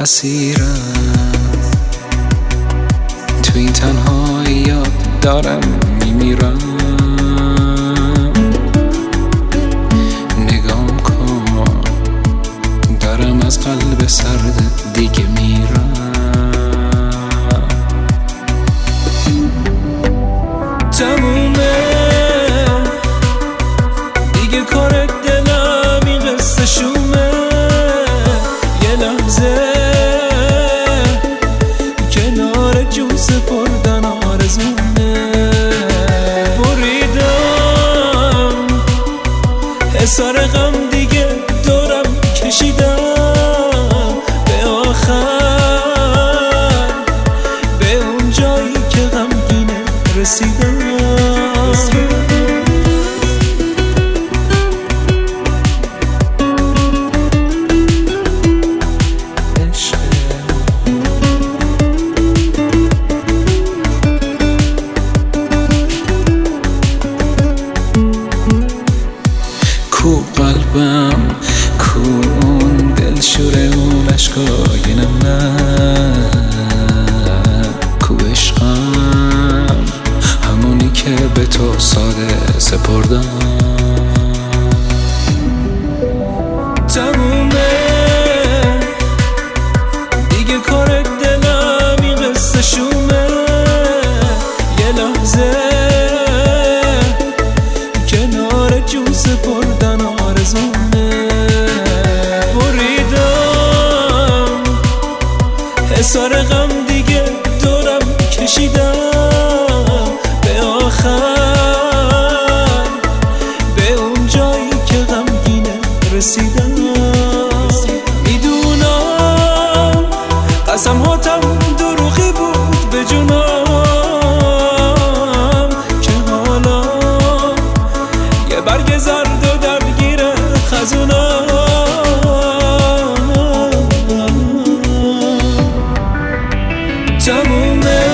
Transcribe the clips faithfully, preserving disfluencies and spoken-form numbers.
اسیرم تو این تنهایی یاد دارم میمیرم. نگام کن دارم از قلب سرد دیگه میرم. تمومه دیگه کار دلم این قصه شومه. یه لحظه کنار جون سپردن آرزومه. بریدم حسار غم دیگه دورم کشیدم به آخر، به اون جایی که غمگینه رسیدم. کو قلبم کو اون دل شوره اون عشقای من، کو عشقم همونی که به تو ساده سپردم. تمومه دیگه کار دلم این قصه شومه. یه لحظه کنار جون سپردن آرزومه. بریدم حسار غم دیگه دورم کشیدم به آخر، به اون جایی که غمگینه رسیدم. میدونم قسم هاتم دروغی بود به جونم که حالا یه برگ زرد و درگیره خزونم. تمومه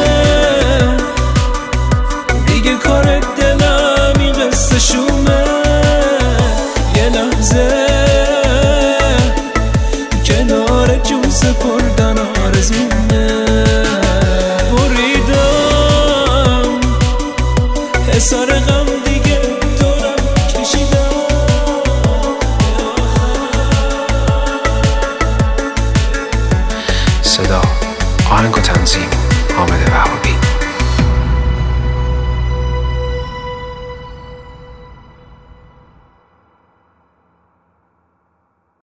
دیگه کار دلم این قصه شومه. یه لحظه کنار جون سپردن آرزومه. بریدم حسار غم دیگه دورم کشیدم. صدا، آهنگ و تنظیم حامد بهاری.